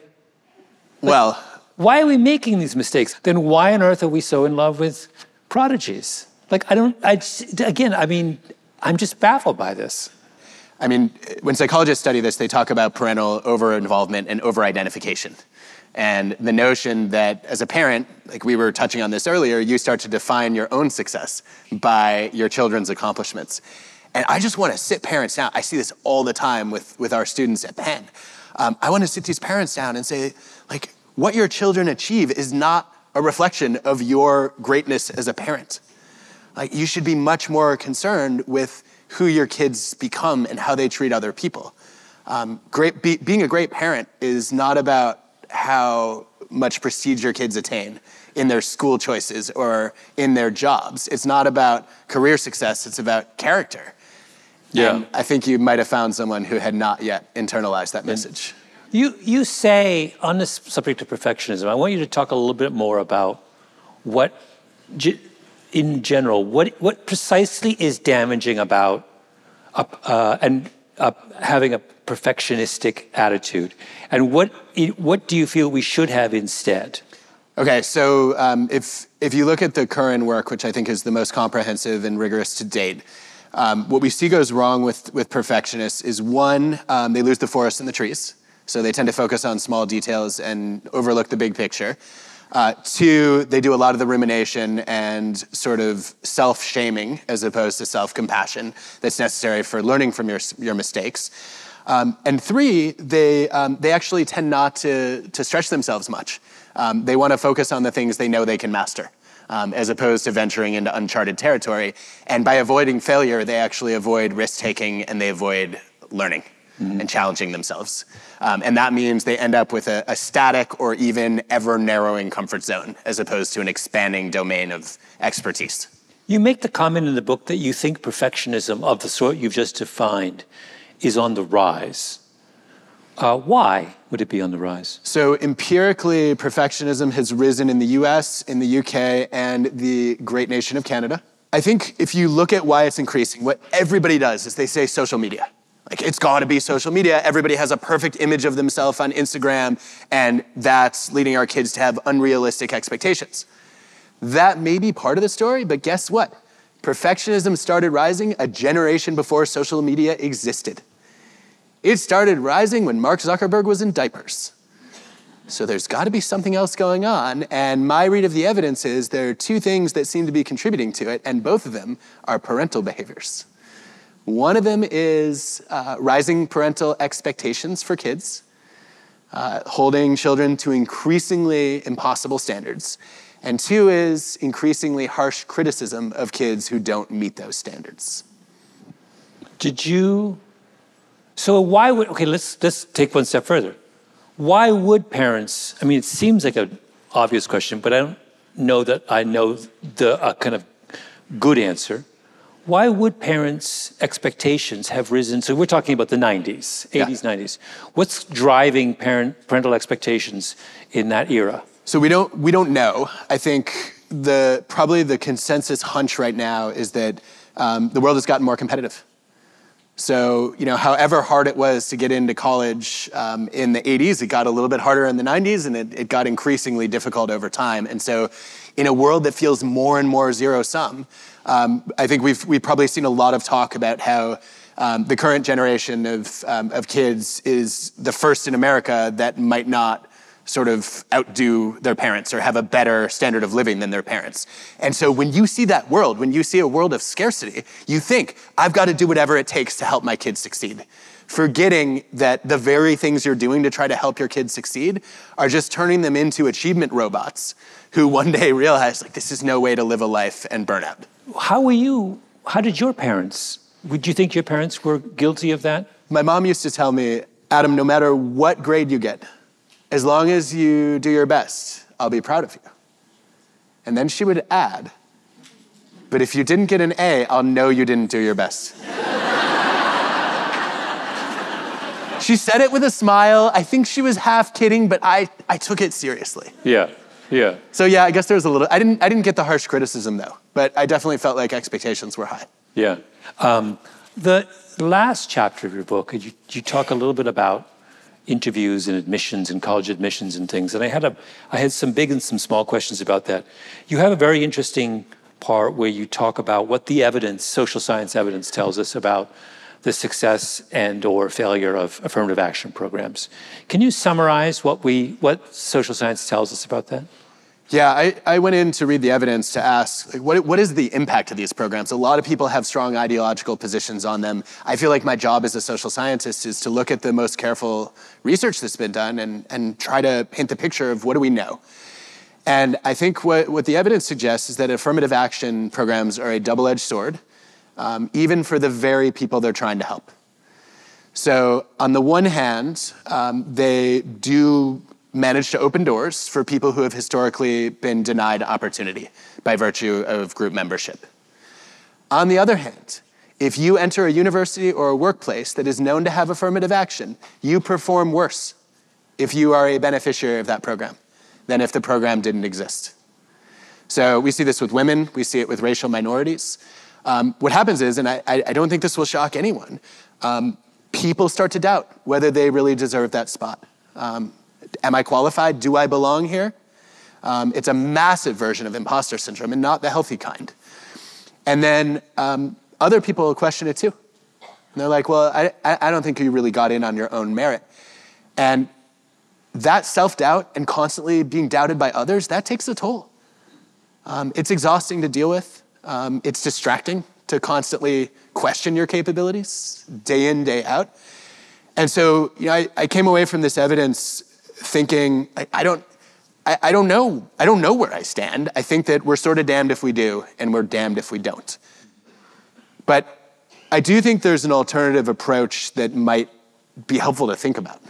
well, why are we making these mistakes? Then why on earth are we so in love with prodigies? Like, I don't, I just, again, I mean, I'm just baffled by this. I mean, when psychologists study this, they talk about parental over-involvement and over-identification. And the notion that as a parent, like we were touching on this earlier, you start to define your own success by your children's accomplishments. And I just want to sit parents down. I see this all the time with, with our students at Penn. Um, I want to sit these parents down and say, like, what your children achieve is not a reflection of your greatness as a parent. Like, you should be much more concerned with who your kids become and how they treat other people. Um, great, be, being a great parent is not about how much prestige your kids attain in their school choices or in their jobs. It's not about career success, it's about character. Yeah. And I think you might have found someone who had not yet internalized that message. You, you say, on this subject of perfectionism, I want you to talk a little bit more about what, in general, what, what precisely is damaging about uh, uh, and uh, having a perfectionistic attitude, and what what do you feel we should have instead? Okay, so um, if if you look at the current work, which I think is the most comprehensive and rigorous to date, um, what we see goes wrong with with perfectionists is one, um, they lose the forest and the trees, so they tend to focus on small details and overlook the big picture. Uh, two, they do a lot of the rumination and sort of self-shaming as opposed to self-compassion that's necessary for learning from your your mistakes. Um, and three, they um, they actually tend not to to stretch themselves much. Um, they want to focus on the things they know they can master, um, as opposed to venturing into uncharted territory. And by avoiding failure, they actually avoid risk-taking and they avoid learning mm-hmm. and challenging themselves. Um, and that means they end up with a, a static or even ever-narrowing comfort zone, as opposed to an expanding domain of expertise. You make the comment in the book that you think perfectionism of the sort you've just defined is on the rise. Uh, why would it be on the rise? So empirically, perfectionism has risen in the U S, in the U K, and the great nation of Canada. I think if you look at why it's increasing, what everybody does is they say social media. Like, it's got to be social media. Everybody has a perfect image of themselves on Instagram, and that's leading our kids to have unrealistic expectations. That may be part of the story, but guess what? Perfectionism started rising a generation before social media existed. It started rising when Mark Zuckerberg was in diapers. So there's got to be something else going on, and my read of the evidence is there are two things that seem to be contributing to it, and both of them are parental behaviors. One of them is uh, rising parental expectations for kids. uh, holding children to increasingly impossible standards. And two is increasingly harsh criticism of kids who don't meet those standards. Did you, so why would, okay, let's, let's take one step further. Why would parents, I mean, it seems like an obvious question, but I don't know that I know the uh, kind of good answer. Why would parents' expectations have risen? So we're talking about the nineties, eighties, yeah. nineties. What's driving parent, parental expectations in that era? So we don't we don't know. I think the probably the consensus hunch right now is that um, the world has gotten more competitive. So you know, however hard it was to get into college um, in the eighties, it got a little bit harder in the nineties, and it, it got increasingly difficult over time. And so, in a world that feels more and more zero sum, um, I think we've we've probably seen a lot of talk about how um, the current generation of um, of kids is the first in America that might not sort of outdo their parents or have a better standard of living than their parents. And so when you see that world, when you see a world of scarcity, you think, I've got to do whatever it takes to help my kids succeed. Forgetting that the very things you're doing to try to help your kids succeed are just turning them into achievement robots who one day realize, like, this is no way to live a life and burn out. How were you, how did your parents, would you think your parents were guilty of that? My mom used to tell me, Adam, no matter what grade you get, as long as you do your best, I'll be proud of you. And then she would add, but if you didn't get an A, I'll know you didn't do your best. She said it with a smile. I think she was half kidding, but I, I took it seriously. Yeah, yeah. So yeah, I guess there was a little, I didn't, I didn't get the harsh criticism though, but I definitely felt like expectations were high. Yeah. Um, the last chapter of your book, you, you talk a little bit about interviews and admissions and college admissions and things. And I had a, I had some big and some small questions about that. You have a very interesting part where you talk about what the evidence, social science evidence, tells us about the success and or failure of affirmative action programs. Can you summarize what we, what social science tells us about that? Yeah, I, I went in to read the evidence to ask, like, what, what is the impact of these programs? A lot of people have strong ideological positions on them. I feel like my job as a social scientist is to look at the most careful research that's been done and, and try to paint the picture of what do we know. And I think what, what the evidence suggests is that affirmative action programs are a double-edged sword, um, even for the very people they're trying to help. So on the one hand, um, they do manage to open doors for people who have historically been denied opportunity by virtue of group membership. On the other hand, if you enter a university or a workplace that is known to have affirmative action, you perform worse if you are a beneficiary of that program than if the program didn't exist. So we see this with women, we see it with racial minorities. Um, what happens is, and I, I don't think this will shock anyone, um, people start to doubt whether they really deserve that spot. Um, Am I qualified? Do I belong here? Um, it's a massive version of imposter syndrome and not the healthy kind. And then um, other people will question it too. And they're like, well, I, I don't think you really got in on your own merit. And that self-doubt and constantly being doubted by others, that takes a toll. Um, it's exhausting to deal with. Um, it's distracting to constantly question your capabilities day in, day out. And so you know, I, I came away from this evidence thinking, I, I don't, I, I don't know, I don't know where I stand. I think that we're sort of damned if we do, and we're damned if we don't. But I do think there's an alternative approach that might be helpful to think about.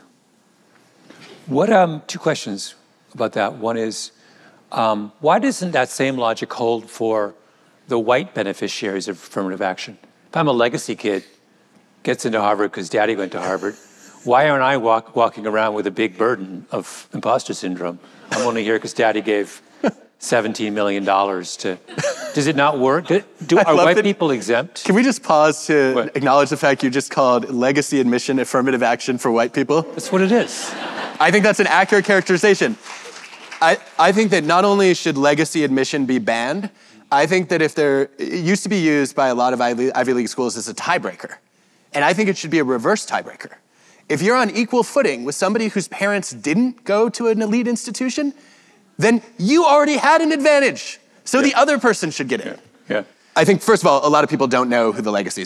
What, um, two questions about that. One is, um, why doesn't that same logic hold for the white beneficiaries of affirmative action? If I'm a legacy kid, gets into Harvard because daddy went to Harvard, why aren't I walk, walking around with a big burden of imposter syndrome? I'm only here because daddy gave seventeen million dollars to, does it not work? Do, do, are white that, people exempt? Can we just pause to what? acknowledge the fact you just called legacy admission affirmative action for white people? That's what it is. I think that's an accurate characterization. I, I think that not only should legacy admission be banned, I think that if there, it used to be used by a lot of Ivy, Ivy League schools as a tiebreaker. And I think it should be a reverse tiebreaker. If you're on equal footing with somebody whose parents didn't go to an elite institution, then you already had an advantage. So yeah. The other person should get in. Yeah. yeah. I think, first of all, a lot of people don't know who the legacies are.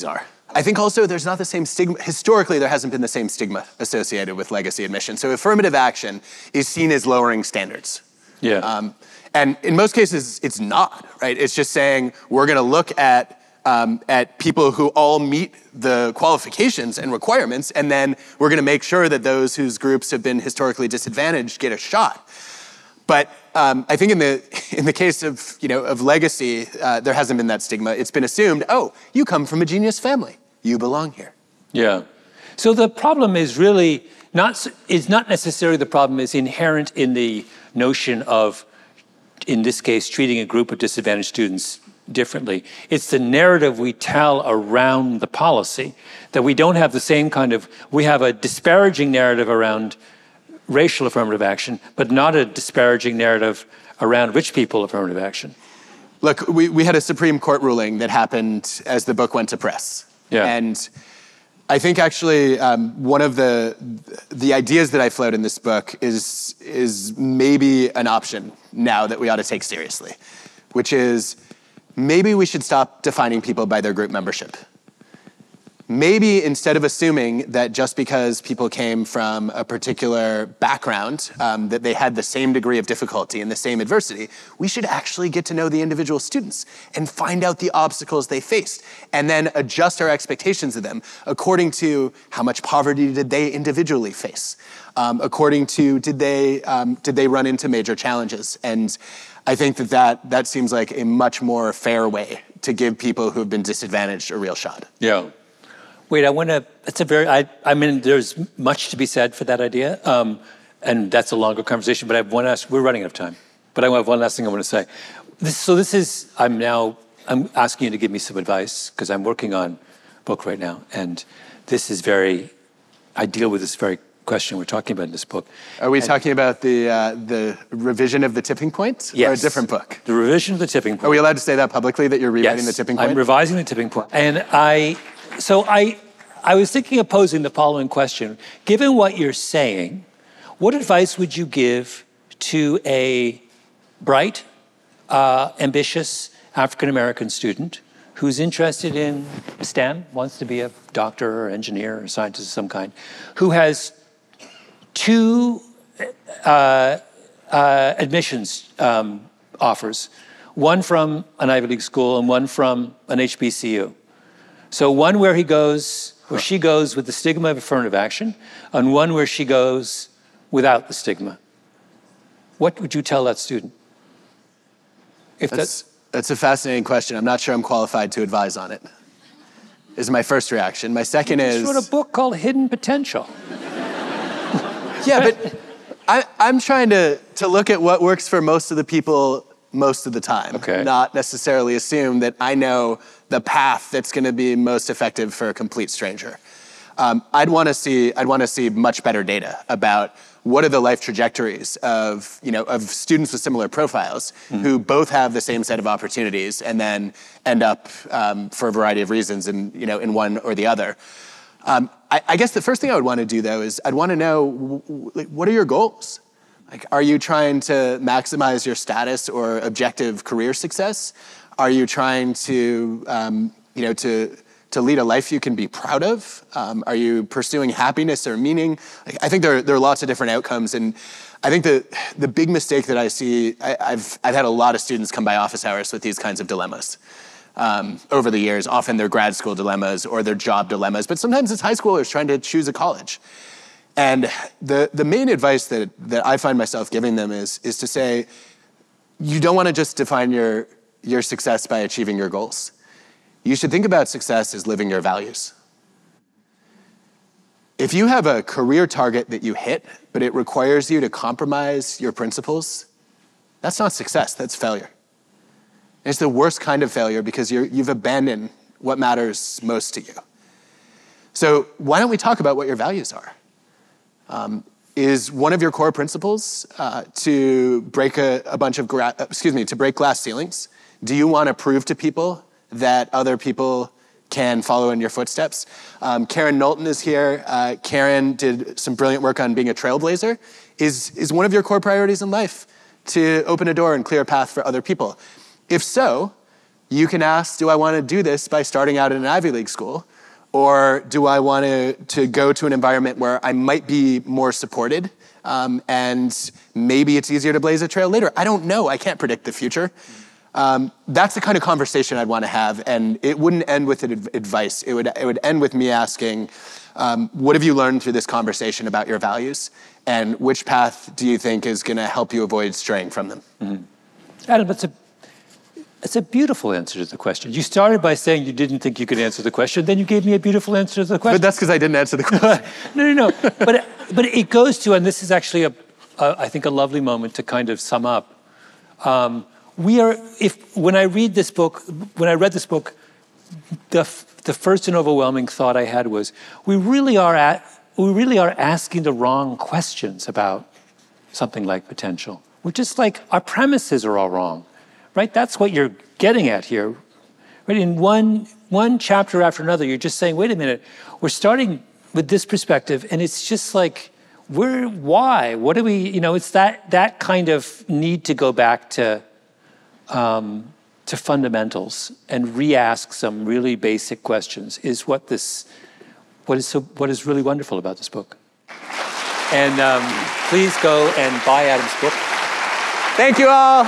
I think also there's not the same stigma. Historically, there hasn't been the same stigma associated with legacy admission. So affirmative action is seen as lowering standards. Yeah. Um, and in most cases, it's not, right? It's just saying we're going to look at um, at people who all meet the qualifications and requirements, and then we're going to make sure that those whose groups have been historically disadvantaged get a shot. But um, I think in the in the case of you know of legacy, uh, there hasn't been that stigma. It's been assumed, oh, you come from a genius family, you belong here. Yeah. So the problem is really not is not necessarily the problem is inherent in the notion of, in this case, treating a group of disadvantaged students differently. It's the narrative we tell around the policy that we don't have the same kind of. We have a disparaging narrative around racial affirmative action, but not a disparaging narrative around rich people affirmative action. Look, we, we had a Supreme Court ruling that happened as the book went to press. Yeah. And I think actually um, one of the the ideas that I float in this book is, is maybe an option now that we ought to take seriously, which is maybe we should stop defining people by their group membership. Maybe instead of assuming that just because people came from a particular background, um, that they had the same degree of difficulty and the same adversity, we should actually get to know the individual students and find out the obstacles they faced, and then adjust our expectations of them according to how much poverty did they individually face, um, according to did they um, did they run into major challenges. And I think that, that that seems like a much more fair way to give people who have been disadvantaged a real shot. Yeah. Wait, I want to, it's a very, I, I mean, there's much to be said for that idea, um, and that's a longer conversation, but I have one last, we're running out of time, but I have one last thing I want to say. This, so this is, I'm now, I'm asking you to give me some advice, because I'm working on a book right now, and this is very, I deal with this very question we're talking about in this book. Are we and, talking about the uh, the revision of The Tipping Point? Yes. Or a different book? The revision of The Tipping Point. Are we allowed to say that publicly, that you're rewriting Yes, The Tipping Point? I'm revising The Tipping Point. And I, so I, I was thinking of posing the following question. Given what you're saying, what advice would you give to a bright, uh, ambitious African-American student who's interested in STEM, wants to be a doctor or engineer or scientist of some kind, who has two uh, uh, admissions um, offers, one from an Ivy League school and one from an H B C U. So one where he goes, where she goes with the stigma of affirmative action, and one where she goes without the stigma. What would you tell that student? If That's, that, that's a fascinating question. I'm not sure I'm qualified to advise on it, is my first reaction. My second you is... wrote a book called Hidden Potential. Yeah, but I, I'm trying to, to look at what works for most of the people most of the time. Okay. Not necessarily assume that I know the path that's going to be most effective for a complete stranger. Um, I'd want to see I'd want to see much better data about what are the life trajectories of you know of students with similar profiles mm. who both have the same set of opportunities and then end up um, for a variety of reasons in you know in one or the other. Um, I, I guess the first thing I would want to do though is I'd want to know w- w- like, what are your goals? Like, are you trying to maximize your status or objective career success? Are you trying to, um, you know, to to lead a life you can be proud of? Um, are you pursuing happiness or meaning? Like, I think there there are lots of different outcomes, and I think the the big mistake that I see, I, I've I've had a lot of students come by office hours with these kinds of dilemmas um, over the years. Often they're grad school dilemmas or they're job dilemmas, but sometimes it's high schoolers trying to choose a college. And the, the main advice that, that I find myself giving them is, is to say, you don't want to just define your, your success by achieving your goals. You should think about success as living your values. If you have a career target that you hit, but it requires you to compromise your principles, that's not success, that's failure. And it's the worst kind of failure because you're, you've abandoned what matters most to you. So why don't we talk about what your values are? Um, is one of your core principles uh, to break a, a bunch of, gra- excuse me, to break glass ceilings? Do you want to prove to people that other people can follow in your footsteps? Um, Karen Knowlton is here. Uh, Karen did some brilliant work on being a trailblazer. Is, is one of your core priorities in life to open a door and clear a path for other people? If so, you can ask, do I want to do this by starting out in an Ivy League school? Or do I want to, to go to an environment where I might be more supported um, and maybe it's easier to blaze a trail later? I don't know. I can't predict the future. Um, that's the kind of conversation I'd want to have, and it wouldn't end with ad- advice. It would it would end with me asking, um, what have you learned through this conversation about your values, and which path do you think is going to help you avoid straying from them? Mm-hmm. Adam, it's a it's a beautiful answer to the question. You started by saying you didn't think you could answer the question, then you gave me a beautiful answer to the question. But that's because I didn't answer the question. no, no, no. but it, but it goes to, and this is actually a, a I think a lovely moment to kind of sum up. Um, We are, if when I read this book, when I read this book, the the first and overwhelming thought I had was, we really are at, we really are asking the wrong questions about something like potential. We're just like, our premises are all wrong, right? That's what you're getting at here. Right? In one one chapter after another, you're just saying, wait a minute, we're starting with this perspective, and it's just like, we're why? What do we? You know, it's that that kind of need to go back to. Um, to fundamentals and re-ask some really basic questions is what this, what is so, what is really wonderful about this book. And um, please go and buy Adam's book. Thank you all.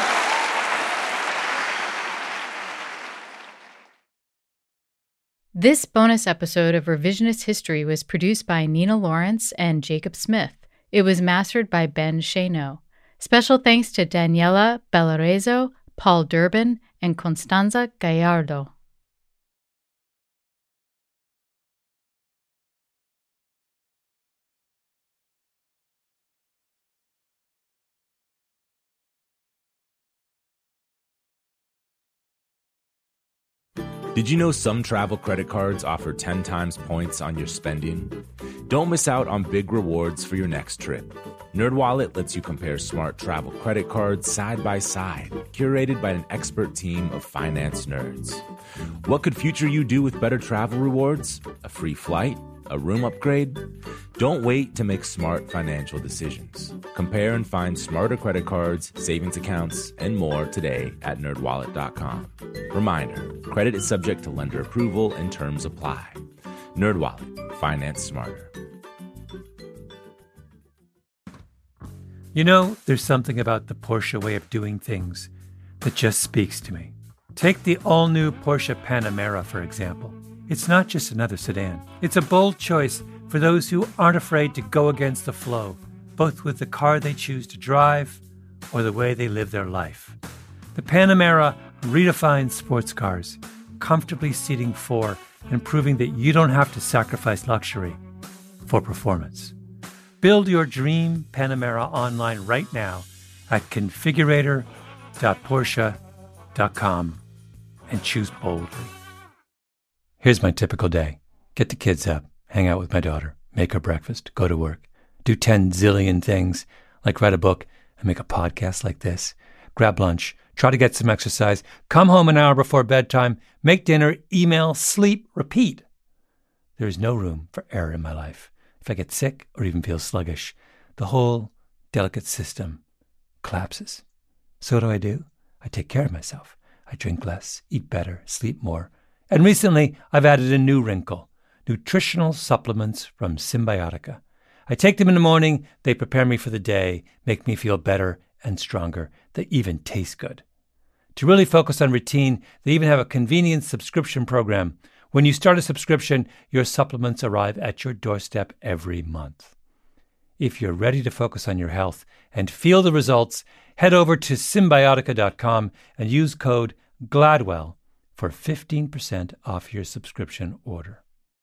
This bonus episode of Revisionist History was produced by Nina Lawrence and Jacob Smith. It was mastered by Ben Shano. Special thanks to Daniela Bellarezo, Paul Durbin, and Constanza Gallardo. Did you know some travel credit cards offer ten times points on your spending? Don't miss out on big rewards for your next trip. NerdWallet lets you compare smart travel credit cards side by side, curated by an expert team of finance nerds. What could future you do with better travel rewards? A free flight? A room upgrade? Don't wait to make smart financial decisions. Compare and find smarter credit cards, savings accounts, and more today at nerd wallet dot com. Reminder, credit is subject to lender approval and terms apply. NerdWallet, finance smarter. You know, there's something about the Porsche way of doing things that just speaks to me. Take the all-new Porsche Panamera, for example. It's not just another sedan. It's a bold choice for those who aren't afraid to go against the flow, both with the car they choose to drive or the way they live their life. The Panamera redefines sports cars, comfortably seating four and proving that you don't have to sacrifice luxury for performance. Build your dream Panamera online right now at configurator dot porsche dot com and choose boldly. Here's my typical day. Get the kids up, hang out with my daughter, make her breakfast, go to work, do ten zillion things, like write a book and make a podcast like this, grab lunch, try to get some exercise, come home an hour before bedtime, make dinner, email, sleep, repeat. There is no room for error in my life. If I get sick or even feel sluggish, the whole delicate system collapses. So what do I do? I take care of myself. I drink less, eat better, sleep more. And recently, I've added a new wrinkle, nutritional supplements from Symbiotica. I take them in the morning, they prepare me for the day, make me feel better and stronger. They even taste good. To really focus on routine, they even have a convenient subscription program. When you start a subscription, your supplements arrive at your doorstep every month. If you're ready to focus on your health and feel the results, head over to Symbiotica dot com and use code GLADWELL for fifteen percent off your subscription order.